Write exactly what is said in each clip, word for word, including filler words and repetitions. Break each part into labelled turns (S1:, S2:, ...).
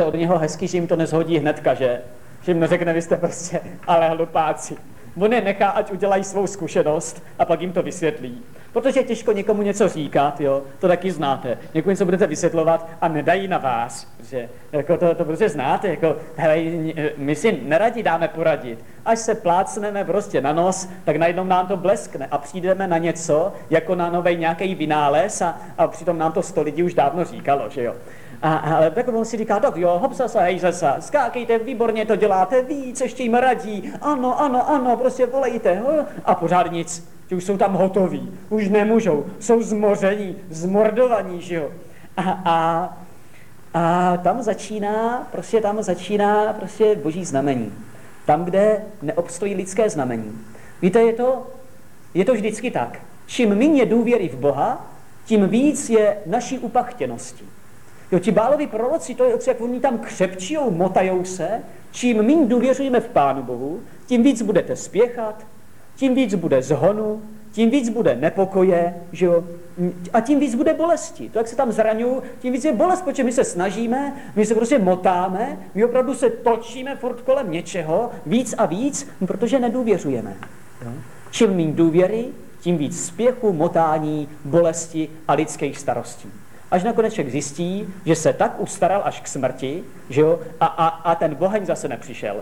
S1: se od něho hezky, že jim to nezhodí hnedka, že? Že jim neřekne, vy jste prostě ale hlupáci. On je nechá, ať udělají svou zkušenost a pak jim to vysvětlí. Protože je těžko někomu něco říkat, jo, to taky znáte. Někomu něco budete vysvětlovat a nedají na vás, protože jako to, to prostě znáte, jako, hele, my si neradi dáme poradit. Až se plácneme prostě na nos, tak najednou nám to bleskne a přijdeme na něco, jako na novej nějaký vynález a, a přitom nám to sto lidí už dávno říkalo, že jo. A, ale tak on si říká, tak jo, hopsa sa, hejze sa, skákejte, výborně to děláte, víc, ještě jim radí, ano, ano, ano, prostě volejte, jo, a pořád nic, že už jsou tam hotoví, už nemůžou, jsou zmoření, zmordovaní, že jo. A, a, a tam začíná, prostě tam začíná prostě boží znamení. Tam, kde neobstojí lidské znamení. Víte, je to, je to vždycky tak. Čím méně důvěry v Boha, tím víc je naší upachtěnosti. Jo, ti Bálovi proroci, to je, jak oni tam křepčijou, motajou se, čím méně důvěřujeme v Pánu Bohu, tím víc budete spěchat, tím víc bude zhonu, tím víc bude nepokoje, že jo, a tím víc bude bolesti. To, jak se tam zraňují, tím víc je bolest, protože my se snažíme, my se prostě motáme, my opravdu se točíme furt kolem něčeho, víc a víc, protože nedůvěřujeme. Jo? Čím méně důvěry, tím víc spěchu, motání, bolesti a lidských starostí. Až nakonec člověk zjistí, že se tak ustaral až k smrti, že jo, a, a, a ten oheň zase nepřišel.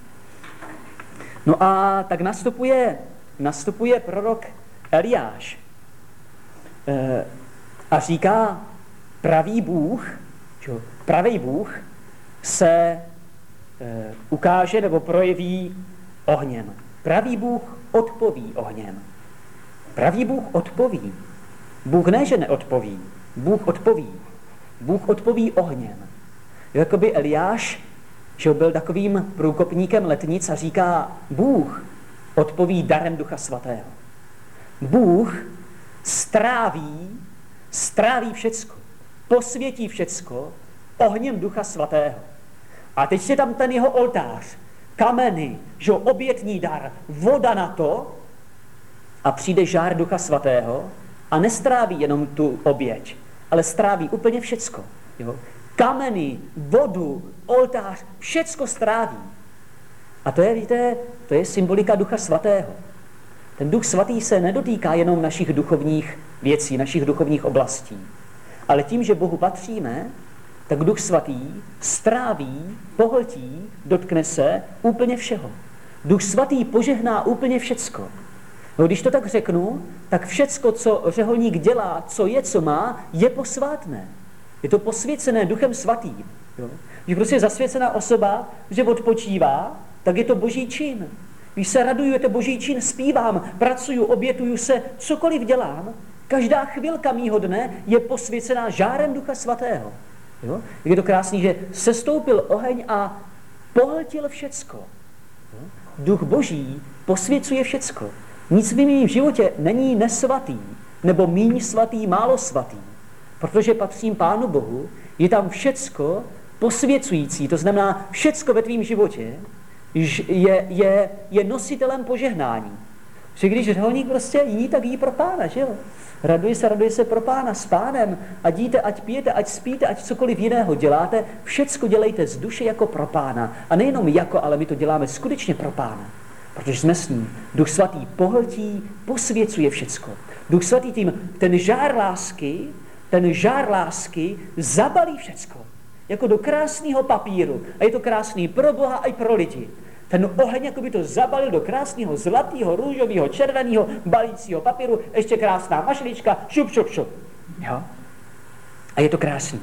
S1: No a tak nastupuje, nastupuje prorok Eliáš e, a říká, pravý Bůh, že jo, pravý Bůh se e, ukáže nebo projeví ohněm. Pravý Bůh odpoví ohněm. Pravý Bůh odpoví. Bůh ne, že neodpoví. Bůh odpoví. Bůh odpoví ohněm. Jakoby Eliáš, že byl takovým průkopníkem letnic a říká, Bůh odpoví darem Ducha Svatého. Bůh stráví, stráví všecko, posvětí všecko ohněm Ducha Svatého. A teď je tam ten jeho oltář, kameny, že obětní dar, voda na to a přijde žár Ducha Svatého a nestráví jenom tu oběť, ale stráví úplně všecko. Jo? Kameny, vodu, oltář, všecko stráví. A to je, víte, to je symbolika Ducha Svatého. Ten Duch Svatý se nedotýká jenom našich duchovních věcí, našich duchovních oblastí. Ale tím, že Bohu patříme, tak Duch Svatý stráví, pohltí, dotkne se úplně všeho. Duch Svatý požehná úplně všecko. No, když to tak řeknu, tak všecko, co řeholník dělá, co je, co má, je posvátné. Je to posvěcené Duchem Svatým. Jo? Když prostě je zasvěcená osoba, že odpočívá, tak je to boží čin. Když se raduju, je to boží čin, zpívám, pracuju, obětuju se, cokoliv dělám, každá chvilka mýho dne je posvěcená žárem Ducha Svatého. Jo? Je to krásný, že sestoupil oheň a pohltil všecko. Jo? Duch Boží posvěcuje všecko. Nic v mém životě není nesvatý, nebo míň svatý, málo svatý. Protože patřím Pánu Bohu, je tam všecko posvěcující, to znamená všecko ve tvém životě je, je, je nositelem požehnání. Že když řeholník prostě jí, tak jí pro Pána, že jo? Raduje se, raduje se pro Pána s Pánem, ať jíte, ať pijete, ať spíte, ať cokoliv jiného děláte, všecko dělejte z duše jako pro Pána. A nejenom jako, ale my to děláme skutečně pro Pána. Protože jsme s ním. Duch Svatý pohltí, posvěcuje všecko. Duch Svatý tím, ten žár lásky, ten žár lásky zabalí všecko. Jako do krásného papíru. A je to krásný pro Boha a i pro lidi. Ten oheň jako by to zabalil do krásného zlatého, růžového, červeného, balícího papíru. Ještě krásná mašlička, šup, šup, šup. Jo? A je to krásný.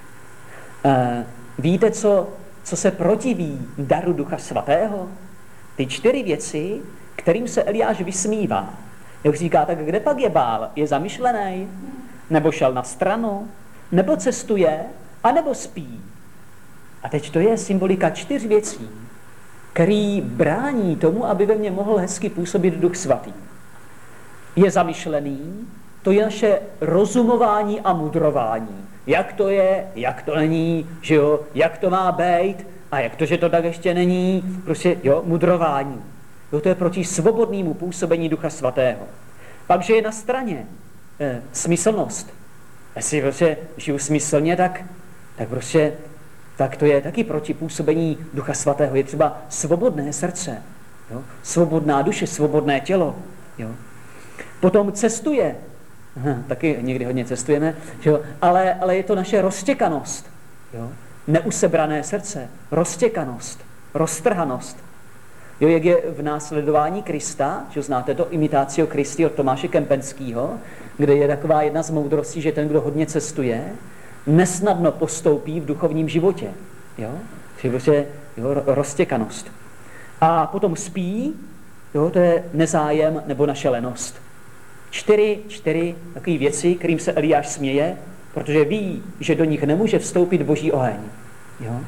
S1: Uh, víte, co, co se protiví daru Ducha Svatého? Ty čtyři věci, kterým se Eliáš vysmívá. Jak říká, tak kde pak je Bál? Je zamyšlený? Nebo šel na stranu? Nebo cestuje? A nebo spí? A teď to je symbolika čtyř věcí, který brání tomu, aby ve mně mohl hezky působit Duch Svatý. Je zamyšlený, to je naše rozumování a mudrování. Jak to je, jak to není, že jo, jak to má být, a jak to, že to tak ještě není, prostě, jo, mudrování. Jo, to je proti svobodnému působení Ducha Svatého. Pak, že je na straně e, smyslnost. Jestli prostě žiju smyslně, tak, tak prostě tak to je taky proti působení Ducha Svatého. Je třeba svobodné srdce, jo? Svobodná duše, svobodné tělo. Jo? Potom cestuje, Aha, taky někdy hodně cestujeme, jo? Ale, ale je to naše roztěkanost, jo? Neusebrané srdce, roztěkanost, roztrhanost. Jo, jak je v následování Krista, že znáte to, Imitatio Christi od Tomáše Kempenského, kde je taková jedna z moudrostí, že ten, kdo hodně cestuje, nesnadno postoupí v duchovním životě. Jo? Že prostě jo, roztěkanost. A potom spí, jo, to je nezájem nebo naše lenost. Čtyři, čtyři takové věci, kterým se Eliáš směje, protože ví, že do nich nemůže vstoupit boží oheň. Jo?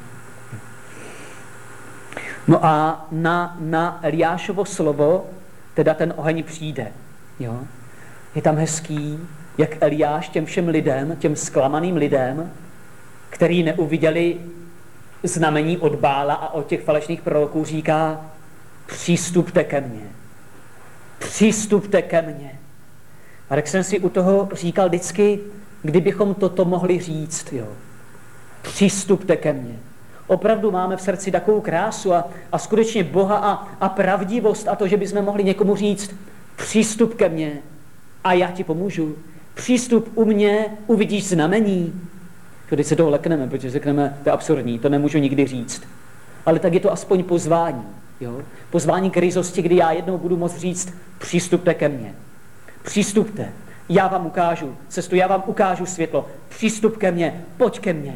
S1: No a na, na Eliášovo slovo teda ten oheň přijde. Jo? Je tam hezký, jak Eliáš těm všem lidem, těm zklamaným lidem, který neuviděli znamení od Bála a od těch falešných proroků, říká: přistupte ke mně. Přistupte ke mně. A tak jsem si u toho říkal vždycky, kdybychom toto mohli říct, jo. Přistupte ke mně. Opravdu máme v srdci takovou krásu a, a skutečně Boha a, a pravdivost a to, že bychom mohli někomu říct: přístup ke mně a já ti pomůžu. Přístup u mě, uvidíš znamení. Když se toho lekneme, protože řekneme, to je absurdní, to nemůžu nikdy říct. Ale tak je to aspoň pozvání. Jo? Pozvání k ryzosti, kdy já jednou budu moct říct: přistupte ke mně. Přistupte, já vám ukážu cestu, já vám ukážu světlo. Přístup ke mně, pojď ke mně.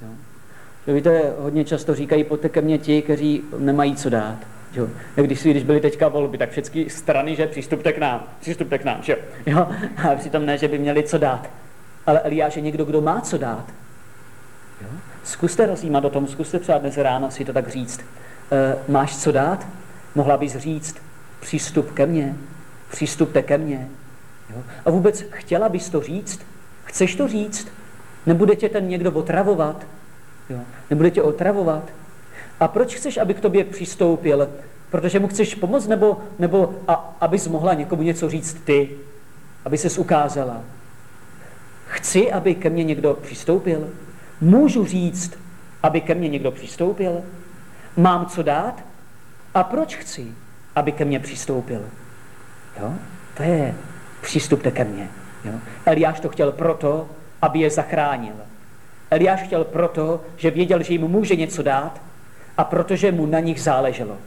S1: Jo? Víte, hodně často říkají: pojďte ke mně ti, kteří nemají co dát. Jo? Když, když byly teďka volby, tak všechny strany, že přistupte k nám, přistupte k nám. Že? Jo? A přitom ne, že by měli co dát. Ale Eliáš je někdo, kdo má co dát. Jo? Zkuste rozjímat o tom, zkuste třeba dnes ráno si to tak říct. E, máš co dát? Mohla bys říct: přístup ke mně, přistupte ke mně. Jo? A vůbec chtěla bys to říct? Chceš to říct? Nebude tě ten někdo otravovat? Jo? Nebude tě otravovat? A proč chceš, aby k tobě přistoupil? Protože mu chceš pomoct, nebo, nebo a, abys mohla někomu něco říct ty? Aby ses ukázala? Chci, aby ke mně někdo přistoupil? Můžu říct, aby ke mně někdo přistoupil? Mám co dát? A proč chci, aby ke mně přistoupil? Jo? To je přistupte ke mně. Jo? Eliáš to chtěl proto, aby je zachránil. Eliáš chtěl proto, že věděl, že jim může něco dát a protože mu na nich záleželo.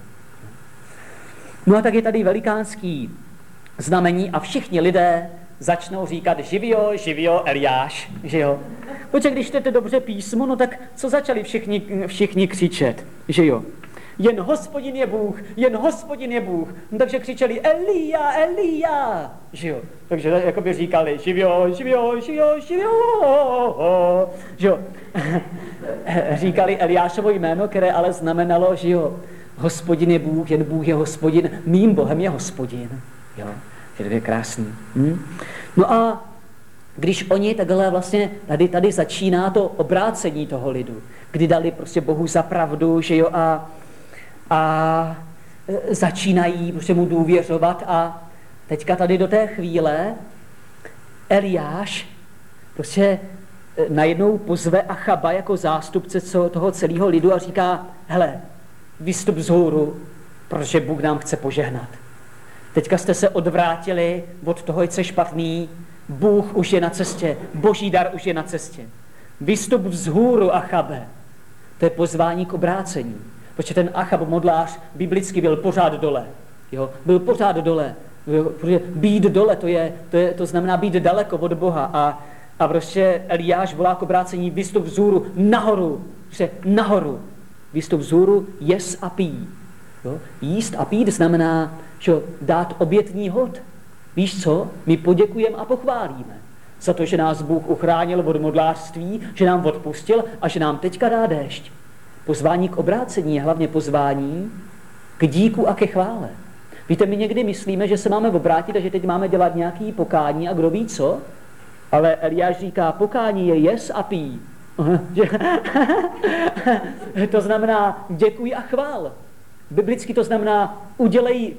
S1: No a tak je tady velikánský znamení a všichni lidé začnou říkat: živio, živio, Eliáš, že jo. Protože když čtete dobře písmo, no tak co začali všichni, všichni křičet, že jo. Jen Hospodin je Bůh, jen Hospodin je Bůh. No, takže křičeli: Elia, Elia, že jo. Takže jakoby říkali: živio, živio, živio, živio, že jo. Říkali Eliášovo jméno, které ale znamenalo, že jo, Hospodin je Bůh, jen Bůh je Hospodin, mým Bohem je Hospodin. Jo, že to je krásný. Hm? No a když oni takhle vlastně, tady, tady začíná to obrácení toho lidu, kdy dali prostě Bohu za pravdu, že jo, a, a začínají prostě mu důvěřovat a teďka tady do té chvíle Eliáš prostě najednou pozve Achaba jako zástupce toho celého lidu a říká: hele, vystup vzhůru, protože Bůh nám chce požehnat. Teďka jste se odvrátili od toho, co je špatný, Bůh už je na cestě, boží dar už je na cestě. Vystup vzhůru, Achabe. To je pozvání k obrácení. Protože ten Achab modlář biblicky byl pořád dole. Jo? Byl pořád dole. Jo? Protože být dole, to, je, to, je, to znamená být daleko od Boha. A, a prostě Eliáš volá k obrácení: vystup vzhůru, nahoru. Prostě nahoru. Vystup vzhůru, jes a pí. Jo? Jíst a pít znamená, že dát obětní hod. Víš co? My poděkujeme a pochválíme za to, že nás Bůh uchránil od modlářství, že nám odpustil a že nám teďka dá déšť. Pozvání k obrácení je hlavně pozvání k díku a ke chvále. Víte, my někdy myslíme, že se máme obrátit a že teď máme dělat nějaký pokání a kdo ví co, ale Eliáš říká: pokání je jes a pí. To znamená děkuj a chvál. Biblicky to znamená udělej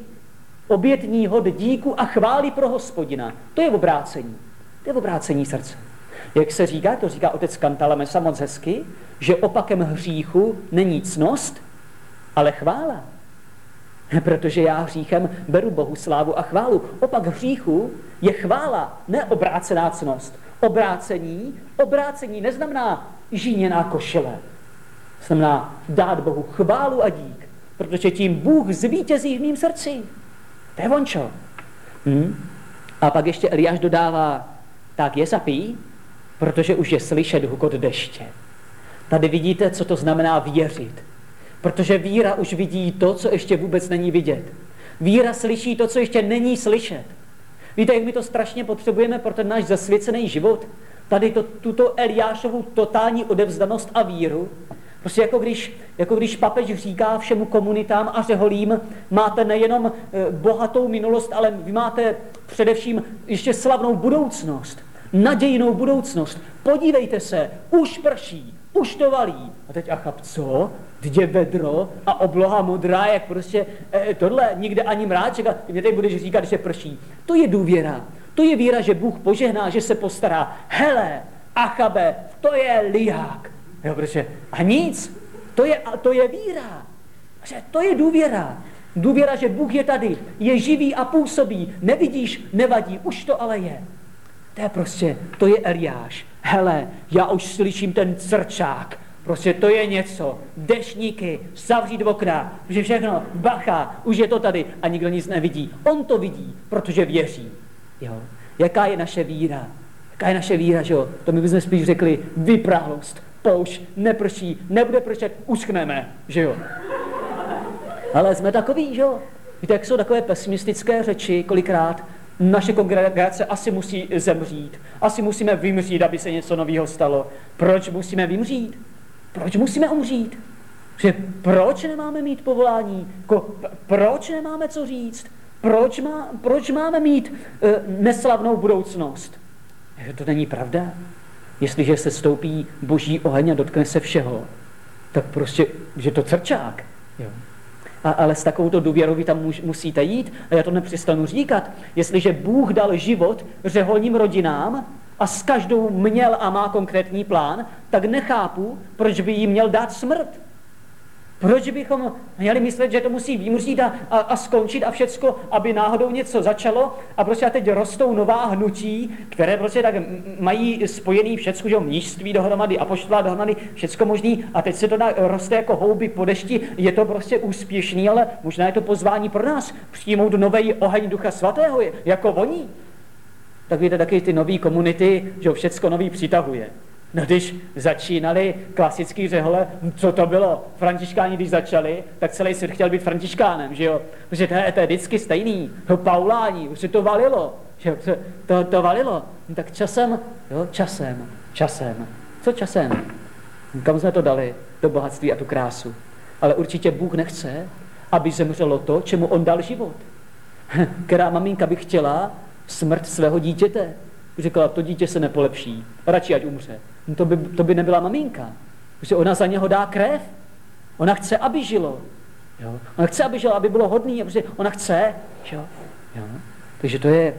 S1: obětní hod díku a chvály pro Hospodina. To je obrácení. To je obrácení srdce. Jak se říká, to říká otec Cantalamessa moc hezky, že opakem hříchu není ctnost, ale chvála. Protože já hříchem beru Bohu slávu a chválu. Opak hříchu je chvála, ne obrácená ctnost. Obrácení, obrácení neznamená žíněná košile. Znamená dát Bohu chválu a dík, protože tím Bůh zvítězí v mým srdci. To je vončo. Hm? A pak ještě Eliáš dodává, tak je zapí, protože už je slyšet hukot deště. Tady vidíte, co to znamená věřit. Protože víra už vidí to, co ještě vůbec není vidět. Víra slyší to, co ještě není slyšet. Víte, jak my to strašně potřebujeme pro ten náš zasvěcený život? Tady to, tuto Eliášovu totální odevzdanost a víru. Prostě jako když, jako když papež říká všemu komunitám a řeholím, máte nejenom e, bohatou minulost, ale vy máte především ještě slavnou budoucnost. Nadějnou budoucnost. Podívejte se, už prší, už to valí. A teď Achab, co? Teď je vedro a obloha modrá, jak prostě e, tohle, nikde ani mráček. A mě teď budeš říkat, že prší. To je důvěra. To je víra, že Bůh požehná, že se postará. Hele, Achabe, to je liák. Jo, protože a nic. To je, to je víra. To je důvěra. Důvěra, že Bůh je tady, je živý a působí. Nevidíš, nevadí, už to ale je. To je prostě, to je Eliáš. Hele, já už slyším ten crčák. Prostě to je něco. Deštníky, zavřít okna, že všechno, bacha, už je to tady a nikdo nic nevidí. On to vidí, protože věří. Jo. Jaká je naše víra? Jaká je naše víra, že jo? To my bychom spíš řekli vyprahlost, poušť, neprší, nebude pršet, uschneme, že jo? Ale jsme takový, že jo? Víte, jak jsou takové pesimistické řeči, kolikrát naše kongregace asi musí zemřít, asi musíme vymřít, aby se něco nového stalo. Proč musíme vymřít? Proč musíme umřít? Že proč nemáme mít povolání? Ko, proč nemáme co říct? Proč, má, proč máme mít e, neslavnou budoucnost? To není pravda. Jestliže se stoupí boží oheň a dotkne se všeho, tak prostě, že to crčák. Jo. A, ale s takovouto důvěrou vy tam muž, musíte jít a já to nepřestanu říkat. Jestliže Bůh dal život řeholním rodinám a s každou měl a má konkrétní plán, tak nechápu, proč by jí měl dát smrt. Proč bychom měli myslet, že to musí vymřít a, a, a skončit a všecko, aby náhodou něco začalo a prostě a teď rostou nová hnutí, které prostě tak mají spojený všecko, že mnížství dohromady, apoštolá dohromady, všecko možný a teď se to roste jako houby po dešti, je to prostě úspěšný, ale možná je to pozvání pro nás přijmout nový oheň Ducha Svatého, jako voní. Tak víte, taky ty nový komunity, že všecko nový přitahuje. No když začínali klasický řehole, co to bylo? Františkáni, když začali, tak celý svět chtěl být františkánem, že jo? Protože to je, to je vždycky stejný. No, Pauláni, už se to valilo, že jo? To, to, to valilo. No, tak časem, jo, časem, časem. Co časem? Kam jsme to dali? Do bohatství a tu krásu. Ale určitě Bůh nechce, aby zemřelo to, čemu on dal život. Která maminka by chtěla smrt svého dítěte? Řekla, to dítě se nepolepší, radši ať umře. No to, by, to by nebyla maminka, protože ona za něho dá krev. Ona chce, aby žilo. Jo? Ona chce, aby žilo, aby bylo hodný, protože ona chce. Jo? Jo? Takže to je,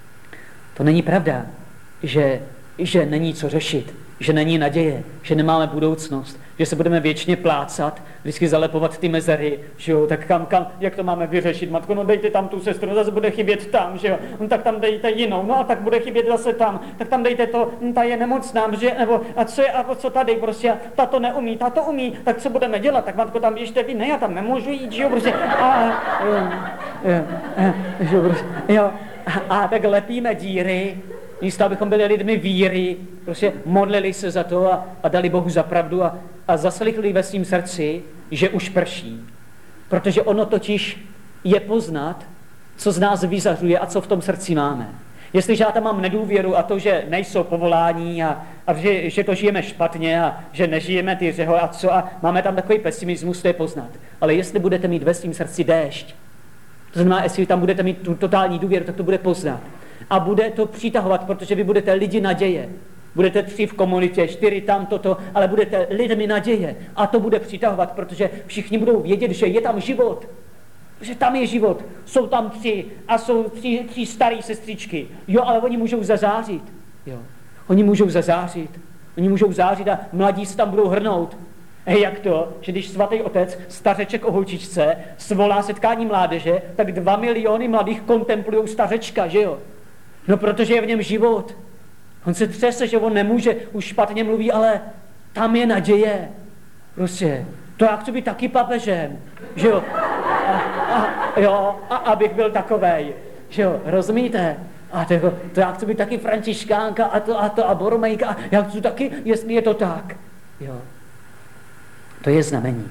S1: to není pravda, že, že není co řešit, že není naděje, že nemáme budoucnost, že se budeme věčně plácat, vždycky zalepovat ty mezery, že jo, tak kam, kam, jak to máme vyřešit, matko, no dejte tam tu sestru, no zase bude chybět tam, že jo, no tak tam dejte jinou, no a tak bude chybět zase tam, tak tam dejte to, no, ta je nemocná, že, nebo a co je, a co tady, prostě, ta to neumí, ta to umí, tak co budeme dělat, tak matko, tam běžte vy, ne, já tam nemůžu jít, že jo, prostě, a, jo, jo, jo, prostě, jo, a, a tak lepíme díry, místo, abychom byli lidmi víry, prostě modlili se za to a, a dali Bohu za pravdu a, a zaslechli ve svým srdci, že už prší. Protože ono totiž je poznat, co z nás vyzařuje a co v tom srdci máme. Jestliže já tam mám nedůvěru a to, že nejsou povolání a, a že, že to žijeme špatně a že nežijeme ty řeho a co a máme tam takový pesimismus, to je poznat. Ale jestli budete mít ve svým srdci déšť, to znamená, jestli tam budete mít tu totální důvěru, tak to bude poznat. A bude to přitahovat, protože vy budete lidi naděje. Budete tři v komunitě, čtyři tam, toto, ale budete lidmi naděje. A to bude přitahovat, protože všichni budou vědět, že je tam život. Že tam je život. Jsou tam tři a jsou tři, tři staré sestřičky. Jo, ale oni můžou zazářit. Jo. Oni můžou zazářit. Oni můžou zářit a mladí se tam budou hrnout. Hej, jak to, že když svatý otec, stařeček o holčičce, svolá setkání mládeže, tak dva miliony mladých kontemplujou stařečka, že jo? No protože je v něm život. On se třese, že on nemůže, už špatně mluví, ale tam je naděje. Prostě, to já chci být taky papežem, že jo? A, a, jo, a abych byl takovej, že jo, rozumíte? A to, to já chci být taky františkánka a to a to a boromejka a já chci taky, jestli je to tak. Jo. To je znamení.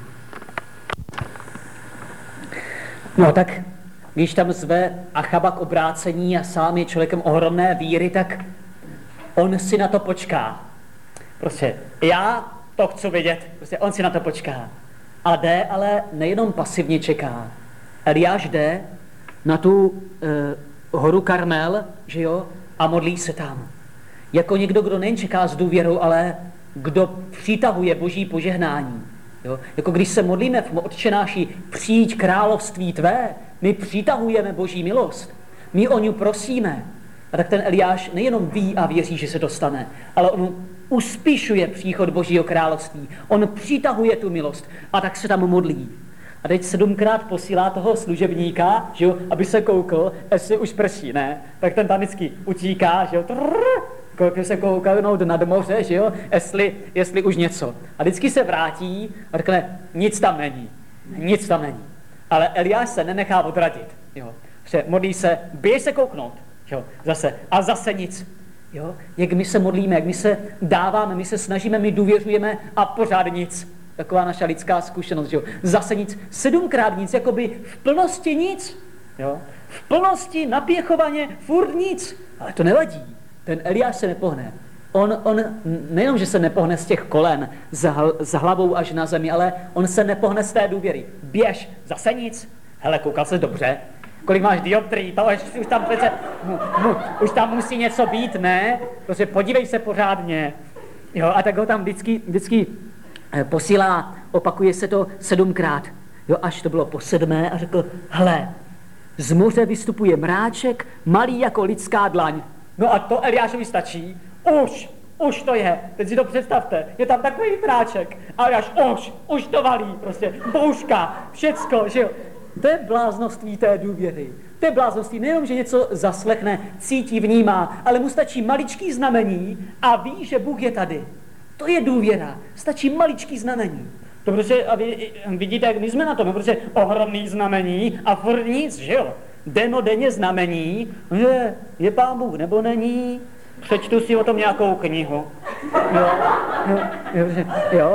S1: No tak, když tam zve Achaba k obrácení a sám je člověkem ohromné víry, tak on si na to počká. Prostě já to chci vidět, prostě on si na to počká. A jde, ale nejenom pasivně čeká. Eliáš jde na tu e, horu Karmel, že jo, a modlí se tam. Jako někdo, kdo nejen čeká s důvěrou, ale kdo přitahuje boží požehnání. Jo? Jako když se modlíme v Otče náši, přijď království tvé, my přitahujeme boží milost. My o ní prosíme. A tak ten Eliáš nejenom ví a věří, že se dostane, ale on uspíšuje příchod božího království. On přitahuje tu milost a tak se tam modlí. A teď sedmkrát posílá toho služebníka, že jo, aby se koukl, jestli už prší, ne? Tak ten tam vždycky utíká, že jo, trrr, se kouknout nad moře, že jo, jestli, jestli už něco. A vždycky se vrátí a řekne, nic tam není, nic tam není. Ale Eliáš se nenechá odradit, jo. Modlí se, běž se kouknout, jo, zase, a zase nic. Jo? Jak my se modlíme, jak my se dáváme, my se snažíme, my důvěřujeme a pořád nic. Taková naša lidská zkušenost, že jo? Zase nic, sedmkrát nic, jakoby v plnosti nic. Jo? V plnosti, napěchovaně, furt nic. Ale to nevadí. Ten Eliáš se nepohne. On, on nejenom, že se nepohne z těch kolen, za, za hlavou až na zemi, ale on se nepohne z té důvěry. Běž, zase nic. Hele, koukal se dobře. Kolik máš dioptrií, to už, už tam přece, mu, mu, už tam musí něco být, ne? Prostě podívej se pořádně. Jo, a tak ho tam vždycky, vždycky posílá, opakuje se to sedmkrát. Jo, až to bylo po sedmé a řekl, hle, z moře vystupuje mráček, malý jako lidská dlaň. No a to Eliášovi stačí. Už, už to je. Teď si to představte. Je tam takový mráček. A Eliáš, už, už to valí. Prostě bouřka, všecko, že jo. To je bláznoství té důvěry. To je bláznoství nejenom, že něco zaslechne, cítí, vnímá, ale mu stačí maličký znamení a ví, že Bůh je tady. To je důvěra. Stačí maličký znamení. To protože, a vy vidíte, jak my jsme na tom, protože ohromný znamení a furt nic, že jo? Denodenně znamení, že je Pán Bůh nebo není, přečtu si o tom nějakou knihu. Jo, jo, jo, jo.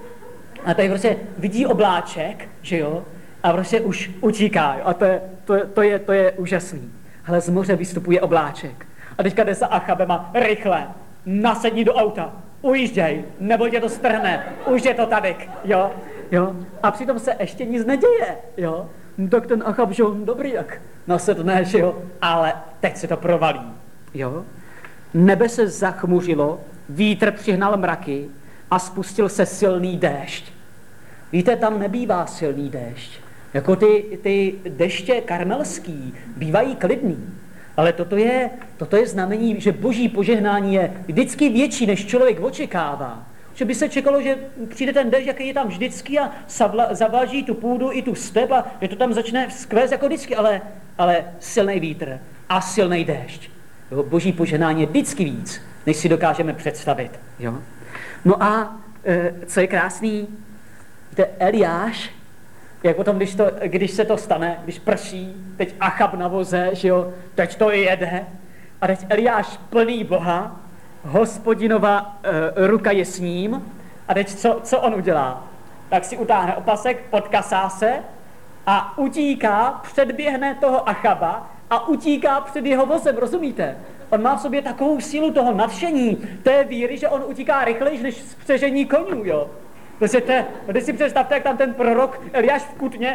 S1: A tady prostě vidí obláček, že jo, a prostě už utíká, jo? A to je, to, je, to, je, to je úžasný. Ale z moře vystupuje obláček. A teďka jde za Achabem a rychle, nasedni do auta, ujížděj, nebo tě to strhne, už je to tadyk, jo, jo. A přitom se ještě nic neděje, jo. No, tak ten Achab, že on dobrý, jak nasedne, že jo, ale teď se to provalí, jo. Nebe se zachmuřilo, vítr přihnal mraky a spustil se silný déšť. Víte, tam nebývá silný déšť. Jako ty, ty deště karmelský bývají klidný. Ale toto je, toto je znamení, že boží požehnání je vždycky větší, než člověk očekává. Že by se čekalo, že přijde ten déšť, jaký je tam vždycky a zavlaží tu půdu i tu step a že to tam začne skvést jako vždycky, ale, ale silný vítr a silný déšť. Jo, boží požehnání je vždycky víc, než si dokážeme představit. Jo? No a e, co je krásný, víte, Eliáš, jak potom, když, to, když se to stane, když prší, teď Achab na voze, že jo, teď to jede, a teď Eliáš plný Boha, Hospodinova e, ruka je s ním, a teď co, co on udělá? Tak si utáhne opasek, podkasá se a utíká, předběhne toho Achaba a utíká před jeho vozem, rozumíte? On má v sobě takovou sílu toho nadšení, té víry, že on utíká rychleji než spřežení konňů, jo. Prostě te, když si představte, jak tam ten prorok Eliáš v kutně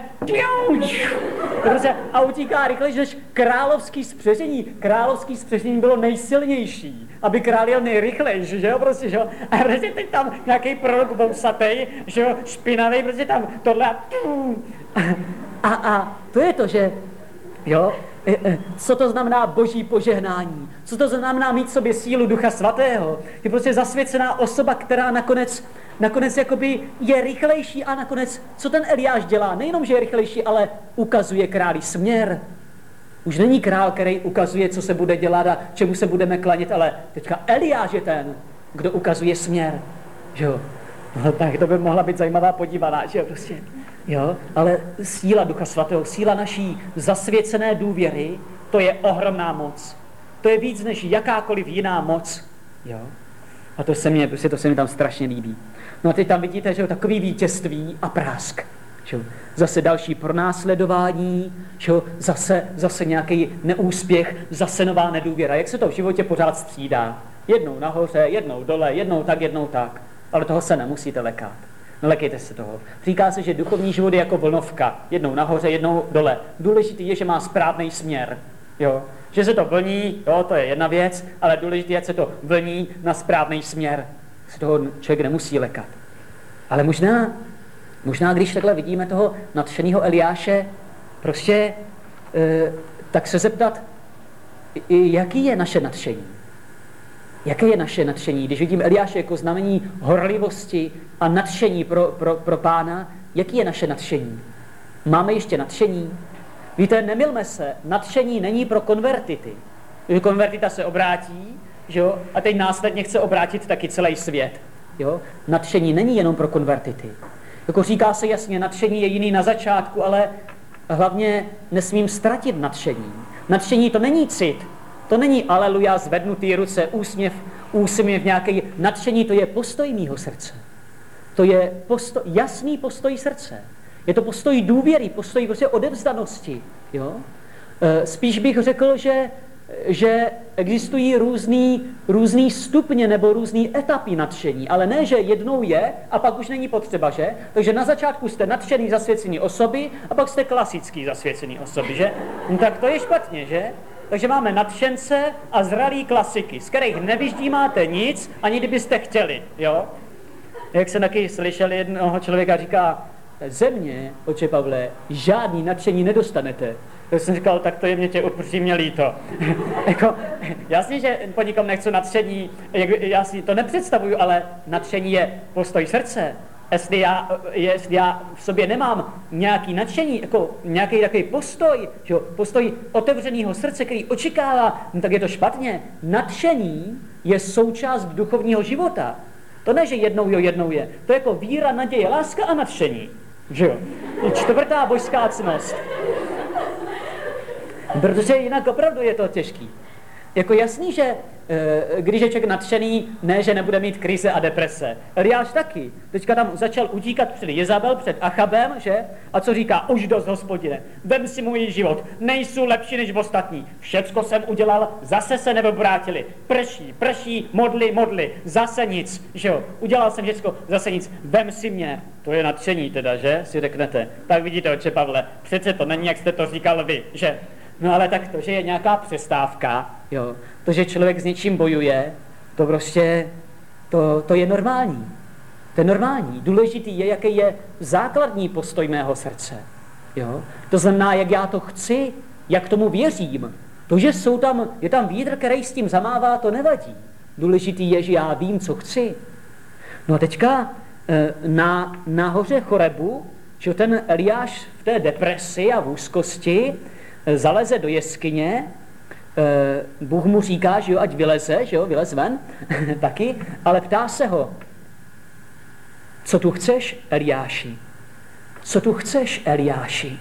S1: a utíká rychleji než královský spřežení. Královský spřežení bylo nejsilnější, aby král jel nejrychlejší, že jo, prostě, že jo. A prostě teď tam nějaký prorok bousatej, že jo, špinavý, prostě tam tohle a, a, a to je to, že jo, co to znamená boží požehnání, co to znamená mít v sobě sílu Ducha Svatého. Je prostě zasvěcená osoba, která nakonec, nakonec jakoby je rychlejší a nakonec, co ten Eliáš dělá? Nejenom, že je rychlejší, ale ukazuje králi směr. Už není král, který ukazuje, co se bude dělat a čemu se budeme klanit, ale teďka Eliáš je ten, kdo ukazuje směr. Že jo? No, tak to by mohla být zajímavá podívaná, že jo, prostě. Jo, ale síla Ducha Svatého, síla naší zasvěcené důvěry, to je ohromná moc. To je víc než jakákoliv jiná moc. Jo? A to se mě, prostě to se mi tam strašně líbí. No a teď tam vidíte, že jo, takový vítězství a prásk. Že jo? Zase další pronásledování, že jo? Zase, zase nějaký neúspěch, zase nová nedůvěra. Jak se to v životě pořád střídá? Jednou nahoře, jednou dole, jednou tak, jednou tak. Ale toho se nemusíte lekat. Nelekejte se toho. Říká se, že duchovní život je jako vlnovka. Jednou nahoře, jednou dole. Důležitý je, že má správný směr. Jo? Že se to vlní, jo, to je jedna věc, ale důležité je, že se to vlní na správný směr. Se toho člověk nemusí lekat. Ale možná, možná když takhle vidíme toho nadšeného Eliáše, prostě e, tak se zeptat, jaký je naše nadšení? Jaké je naše nadšení? Když vidím Eliáše jako znamení horlivosti a nadšení pro, pro, pro Pána, jaký je naše nadšení? Máme ještě nadšení? Víte, nemylme se, nadšení není pro konvertity. Když konvertita se obrátí, že jo, a teď následně chce obrátit taky celý svět. Jo? Nadšení není jenom pro konvertity. Jako říká se jasně, nadšení je jiný na začátku, ale hlavně nesmím ztratit nadšení. Nadšení to není cit. To není aleluja, zvednutý ruce, úsměv, úsměv nějaký nadšení, to je postoj mýho srdce. To je postoj, jasný postoj srdce. Je to postoj důvěry, postoj prostě odevzdanosti. Jo? E, spíš bych řekl, že, že existují různý, různý stupně nebo různý etapy nadšení, ale ne, že jednou je a pak už není potřeba, že? Takže na začátku jste nadšený zasvěcený osoby a pak jste klasický zasvěcený osoby, že? No, tak to je špatně, že? Takže máme nadšence a zralý klasiky, z kterých nevyždímáte nic, ani kdybyste chtěli, jo? Jak jsem taky slyšel jednoho člověka, říká, ze mě, oče Pavle, žádný nadšení nedostanete. Tak jsem říkal, tak to je mě tě upřímně líto. Jako, jasně, že po nikom nechci nadšení, já si to nepředstavuju, ale nadšení je postoj srdce. Jestli já, jestli já v sobě nemám nějaký nadšení, jako nějaký takový postoj, že postoj otevřeného srdce, který očekává, no tak je to špatně. Nadšení je součást duchovního života. To ne, že jednou jo, jednou je. To je jako víra, naděje, láska a nadšení. Že jo? Je čtvrtá božská ctnost. Protože jinak opravdu je to těžký. Jako jasný, že e, když je člověk nadšený, ne, že nebude mít krize a deprese. Eliáš taky. Teďka tam začal utíkat před Jezabel, před Achabem, že? A co říká? Už dost, Hospodine. Vem si můj život. Nejsou lepší než ostatní. Všecko jsem udělal, zase se neobrátili. Prší, prší, modli, modli. Zase nic, že jo? Udělal jsem všecko, zase nic. Vem si mě. To je nadšení teda, že? Si řeknete. Tak vidíte, oče Pavle, přece to není, jak jste to říkal vy, že? No ale tak to, že je nějaká přestávka, jo, to, že člověk s něčím bojuje, to prostě, to, to je normální. To je normální. Důležitý je, jaký je základní postoj mého srdce. Jo? To znamená, jak já to chci, jak tomu věřím. To, že jsou tam, je tam vítr, který s tím zamává, to nevadí. Důležitý je, že já vím, co chci. No a teďka na, na hoře Chorebu, že ten Eliáš v té depresi a v úzkosti zaleze do jeskyně, Bůh mu říká, že jo, ať vyleze, že jo, vylez ven, taky, ale ptá se ho, co tu chceš, Eliáši? Co tu chceš, Eliáši?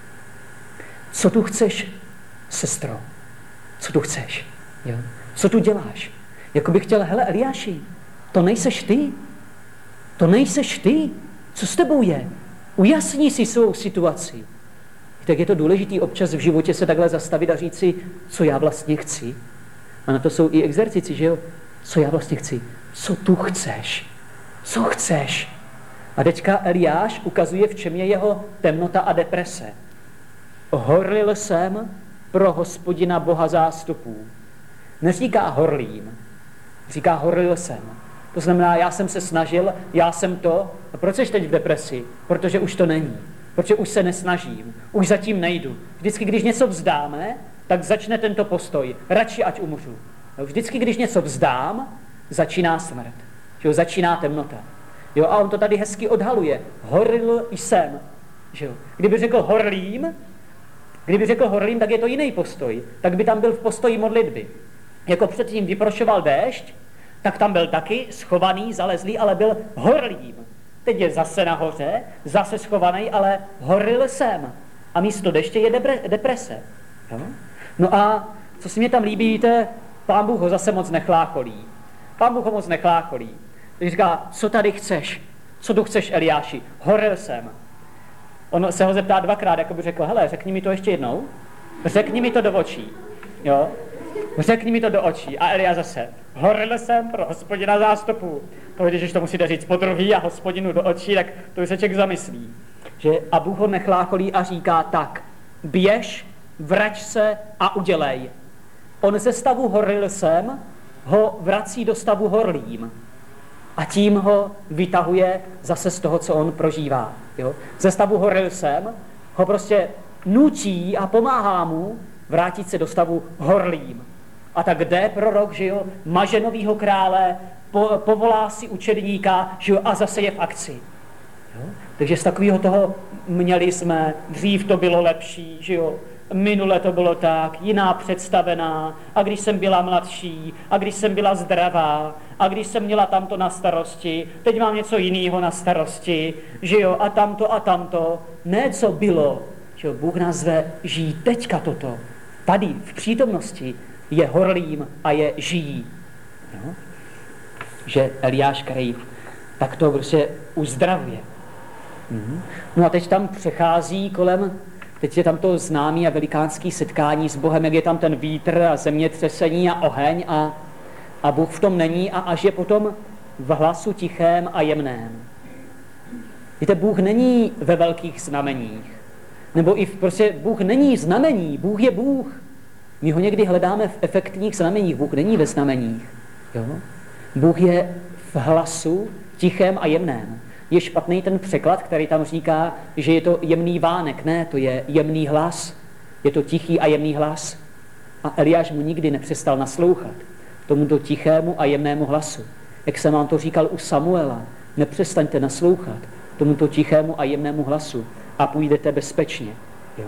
S1: Co tu chceš, sestro? Co tu chceš? Jo? Co tu děláš? Jako bych chtěl, hele, Eliáši, to nejseš ty. To nejseš ty. Co s tebou je? Ujasni si svou situaci. Tak je to důležité občas v životě se takhle zastavit a říct si, co já vlastně chci. A na to jsou i exercici, že jo? Co já vlastně chci? Co tu chceš? Co chceš? A teďka Eliáš ukazuje, v čem je jeho temnota a deprese. Horlil jsem pro Hospodina Boha zástupů. Neříká horlím, říká horlil jsem. To znamená, já jsem se snažil, já jsem to. A proč jsi teď v depresi? Protože už to není. Protože už se nesnažím, už zatím nejdu. Vždycky, když něco vzdáme, tak začne tento postoj. Radši ať umřu. Jo, vždycky, když něco vzdám, začíná smrt. Jo, začíná temnota. Jo, a on to tady hezky odhaluje. Horlil jsem. Jo. Kdyby řekl horlím, kdyby řekl horlím, tak je to jiný postoj. Tak by tam byl v postoji modlitby. Jako předtím vyprošoval déšť, tak tam byl taky schovaný, zalezlý, ale byl horlím. Teď je zase nahoře, zase schovaný, ale horlil jsem. A místo deště je deprese. Jo? No a co si mě tam líbí, víte, Pán Bůh ho zase moc nechlácholí. Pán Bůh ho moc nechlácholí. Takže říká, co tady chceš? Co tu chceš, Eliáši? Horlil jsem. On se ho zeptá dvakrát, jako by řekl, hele, řekni mi to ještě jednou. Řekni mi to do očí. Jo? Řekni mi to do očí. A Elia zase, horlil jsem pro Hospodina zástupu. To když to musíte říct po druhý a Hospodinu do očí, tak to už se člověk zamyslí. Že a Bůh ho nechlácholí a říká tak, běž, vrať se a udělej. On ze stavu horlil jsem ho vrací do stavu horlím. A tím ho vytahuje zase z toho, co on prožívá. Jo? Ze stavu horlil jsem ho prostě nutí a pomáhá mu vrátit se do stavu horlím. A tak jde prorok, že jo, maže novýho krále, po, povolá si učedníka, že jo, a zase je v akci. Jo? Takže z takového toho měli jsme, dřív to bylo lepší, že jo, minule to bylo tak, jiná představená, a když jsem byla mladší, a když jsem byla zdravá, a když jsem měla tamto na starosti, teď mám něco jiného na starosti, že jo, a tamto a tamto. Ne, co bylo, že jo, Bůh nás zve žijí teďka toto. Tady, v přítomnosti, je horlím a je žijí. Jo? Že Eliáš, který tak to prostě uzdravuje. Mhm. No a teď tam přechází kolem, teď je tam to známý a velikánský setkání s Bohem, jak je tam ten vítr a zemětřesení a oheň a, a Bůh v tom není a až je potom v hlasu tichém a jemném. Víte, Bůh není ve velkých znameních. Nebo i v, prostě Bůh není znamení, Bůh je Bůh. My ho někdy hledáme v efektních znameních, Bůh není ve znameních. Jo? Bůh je v hlasu tichém a jemném. Je špatný ten překlad, který tam říká, že je to jemný vánek. Ne, to je jemný hlas. Je to tichý a jemný hlas. A Eliáš mu nikdy nepřestal naslouchat tomuto tichému a jemnému hlasu. Jak jsem vám to říkal u Samuela, nepřestaňte naslouchat tomuto tichému a jemnému hlasu a půjdete bezpečně. Jo?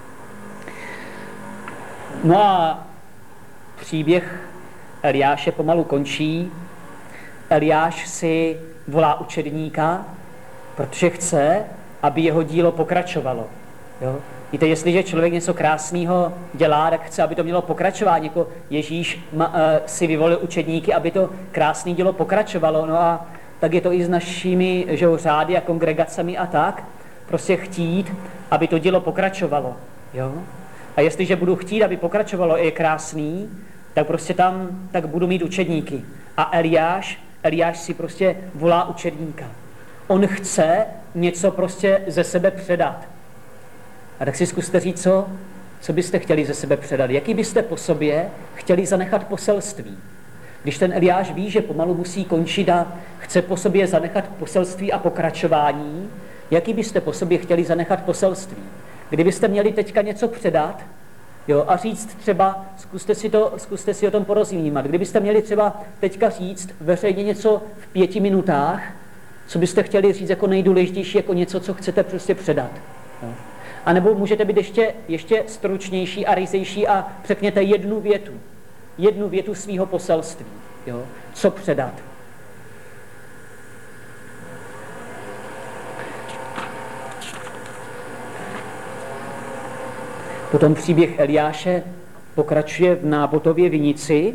S1: No a příběh Eliáše pomalu končí. Eliáš si volá učedníka, protože chce, aby jeho dílo pokračovalo. Jo? Víte, jestliže člověk něco krásného dělá, tak chce, aby to mělo pokračování. Jako Ježíš ma, uh, si vyvolil učedníky, aby to krásné dílo pokračovalo. No a tak je to i s našimi že jo, řády a kongregacemi a tak. Prostě chtít, aby to dílo pokračovalo. Jo? A jestliže budu chtít, aby pokračovalo, je krásný, tak prostě tam tak budu mít učedníky. A Eliáš, Eliáš si prostě volá učedníka. On chce něco prostě ze sebe předat. A tak si zkuste říct, co, co byste chtěli ze sebe předat. Jaký byste po sobě chtěli zanechat poselství. Když ten Eliáš ví, že pomalu musí končit a chce po sobě zanechat poselství a pokračování, jaký byste po sobě chtěli zanechat poselství. Kdybyste měli teďka něco předat, jo, a říct třeba, zkuste si, to, zkuste si o tom porozumímat, kdybyste měli třeba teďka říct veřejně něco v pěti minutách, co byste chtěli říct jako nejdůležitější, jako něco, co chcete prostě předat. Jo. A nebo můžete být ještě, ještě stručnější a ryzejší a řekněte jednu větu. Jednu větu svýho poselství. Jo. Co předat. Potom příběh Eliáše pokračuje v Nábotově vinici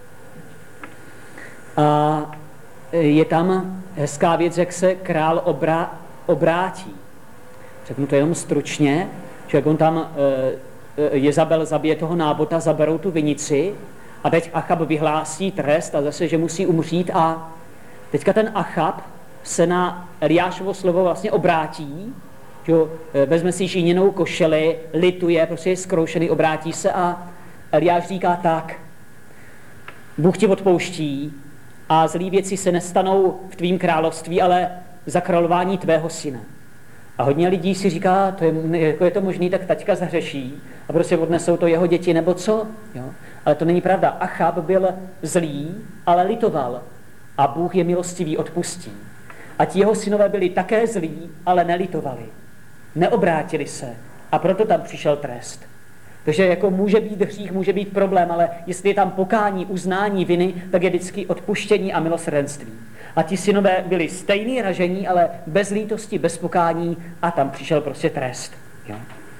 S1: a je tam hezká věc, jak se král obrá, obrátí. Řeknu to jenom stručně, že jak on tam e, Jezabel zabije toho Nábota, zaberou tu vinici a teď Achab vyhlásí trest a zase, že musí umřít a teďka ten Achab se na Eliášovo slovo vlastně obrátí, že vezme si žíněnou košeli, lituje, prostě je zkroušený, obrátí se a Eliáš říká tak, Bůh ti odpouští a zlý věci se nestanou v tvým království, ale za králování tvého syna. A hodně lidí si říká, to je, jako je to možný, tak taťka zahřeší a prostě odnesou to jeho děti, nebo co? Jo? Ale to není pravda. Achab byl zlý, ale litoval. A Bůh je milostivý, odpustí. A ti jeho synové byli také zlí, ale nelitovali. Neobrátili se. A proto tam přišel trest. Takže jako může být hřích, může být problém, ale jestli je tam pokání, uznání viny, tak je vždycky odpuštění a milosrdenství. A ti synové byli stejný ražení, ale bez lítosti, bez pokání a tam přišel prostě trest. Jo?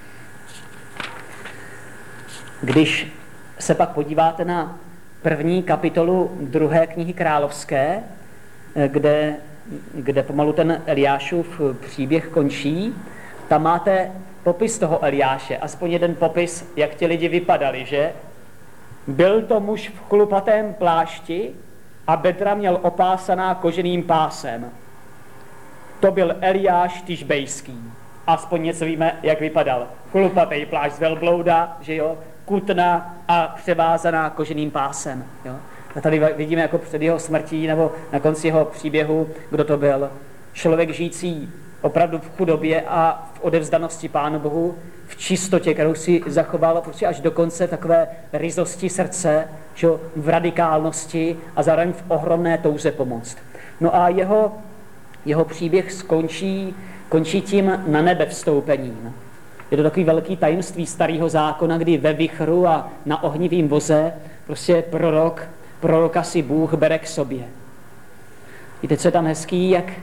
S1: Když se pak podíváte na první kapitolu druhé knihy královské, kde, kde pomalu ten Eliášův příběh končí, tam máte popis toho Eliáše, aspoň jeden popis, jak ti lidi vypadali, že? Byl to muž v chlupatém plášti a bedra měl opásaná koženým pásem. To byl Eliáš Tišbejský. Aspoň něco víme, jak vypadal. Chlupatý plášť z velblouda, že jo? Kutna a převázaná koženým pásem. Jo? A tady vidíme jako před jeho smrtí nebo na konci jeho příběhu, kdo to byl. Člověk žijící opravdu v chudobě a v odevzdanosti Pánu Bohu, v čistotě, kterou si zachoval prostě až do konce, takové ryzosti srdce, že, v radikálnosti a zároveň v ohromné touze pomoct. No a jeho, jeho příběh skončí, končí tím na nebe vstoupením. Je to takový velký tajemství starého zákona, kdy ve vichru a na ohnivým voze prostě prorok, proroka si Bůh bere k sobě. Víte, co je tam hezký, jak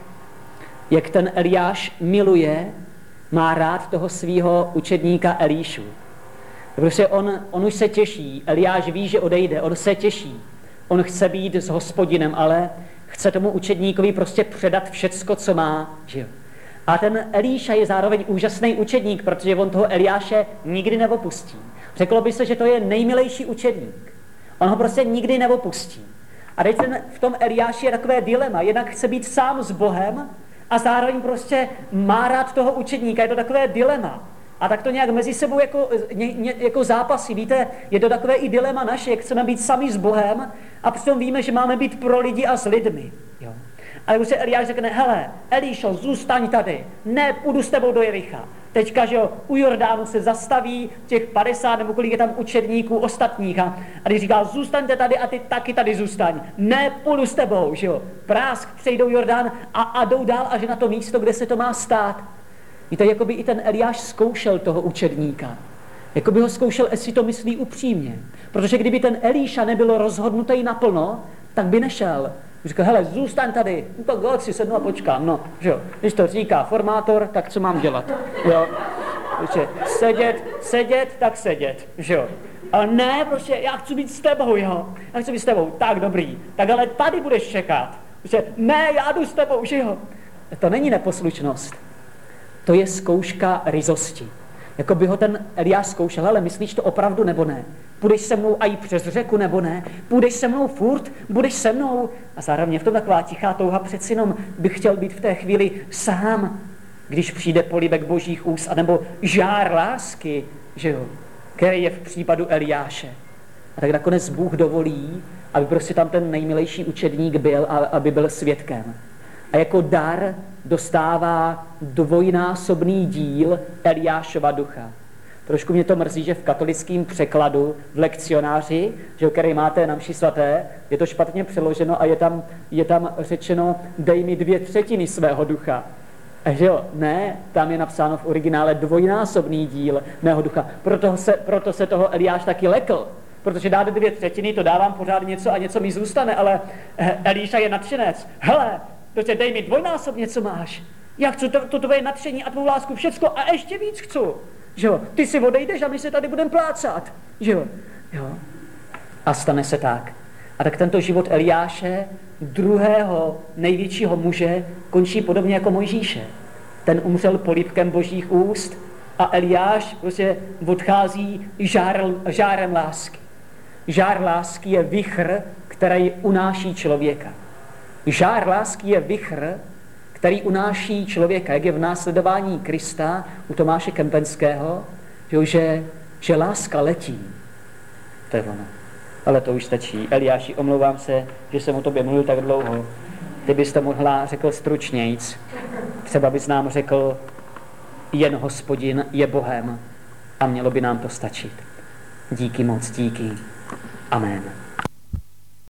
S1: jak ten Eliáš miluje, má rád toho svého učedníka Elíšu. Prostě on, on už se těší, Eliáš ví, že odejde, on se těší. On chce být s Hospodinem, ale chce tomu učedníkovi prostě předat všecko, co má. Že jo? A ten Elíša je zároveň úžasný učedník, protože on toho Eliáše nikdy neopustí. Řeklo by se, že to je nejmilejší učedník. On ho prostě nikdy neopustí. A teď ten, v tom Eliáši je takové dilema. Jednak chce být sám s Bohem, a zároveň prostě má rád toho učedníka. Je to takové dilema. A tak to nějak mezi sebou jako, ně, ně, jako zápasy. Víte, je to takové i dilema naše, jak chceme být sami s Bohem a přitom víme, že máme být pro lidi a s lidmi. Jo. Ale už se Eliáš řekne, hele, Elíšo, zůstaň tady, ne, půjdu s tebou do Jericha. Teďka, že jo, u Jordánu se zastaví těch padesát nebo kolik je tam učedníků ostatních a, a když říká, zůstaňte tady a ty taky tady zůstaň. Ne, půjdu s tebou, že jo. Prásk, přejdou Jordán a, a jdou dál až na to místo, kde se to má stát. Víte, jako by i ten Eliáš zkoušel toho učedníka. Jako by ho zkoušel, jestli to myslí upřímně. Protože kdyby ten Elíša nebyl rozhodnutý naplno, tak by nešel. Říká, hele, zůstaň tady, no tak god si sednu a počkám, no, že jo. Když to říká formátor, tak co mám dělat, jo. Prostě sedět, sedět, tak sedět, že jo. Ale ne, prostě, já chci být s tebou, jo. Já chci být s tebou, tak dobrý, tak ale tady budeš čekat. Prostě, ne, já jdu s tebou, že jo. To není neposlušnost, to je zkouška ryzosti. Jako by ho ten Eliáš zkoušel, ale myslíš to opravdu nebo ne? Půjdeš se mnou a i přes řeku nebo ne? Půjdeš se mnou furt? Budeš se mnou? A zároveň v tom taková tichá touha, přeci jenom bych chtěl být v té chvíli sám, když přijde polibek božích úst, anebo žár lásky, že jo, který je v případu Eliáše. A tak nakonec Bůh dovolí, aby prostě tam ten nejmilejší učedník byl a aby byl svědkem. A jako dar dostává dvojnásobný díl Eliášova ducha. Trošku mě to mrzí, že v katolickém překladu, v lekcionáři, že, který máte na mši svaté, je to špatně přeloženo a je tam, je tam řečeno, dej mi dvě třetiny svého ducha. A že jo, ne, tam je napsáno v originále dvojnásobný díl mého ducha. Proto se, proto se toho Eliáš taky lekl. Protože dát dvě třetiny, to dávám pořád něco a něco mi zůstane, ale Elíša je nadšenec. Hele, prostě dej mi dvojnásobně, co máš. Já chci to, to tvoje nadšení a tvou lásku, všecko a ještě víc chci. Že jo, ty si odejdeš a my se tady budeme plácat. Že jo, jo. A stane se tak. A tak tento život Eliáše, druhého největšího muže, končí podobně jako Mojžíše. Ten umřel polibkem božích úst a Eliáš prostě odchází žár, žárem lásky. Žár lásky je vichr, který unáší člověka. Žár lásky je vichr, který unáší člověka, jak je v následování Krista u Tomáše Kempenského, že, že láska letí. To je ono. Ale to už stačí. Eliáši, omlouvám se, že jsem o tobě mluvil tak dlouho. Ty bys to mohla řekl stručnějc. Třeba bys nám řekl jen Hospodin je Bohem a mělo by nám to stačit. Díky moc, díky. Amen.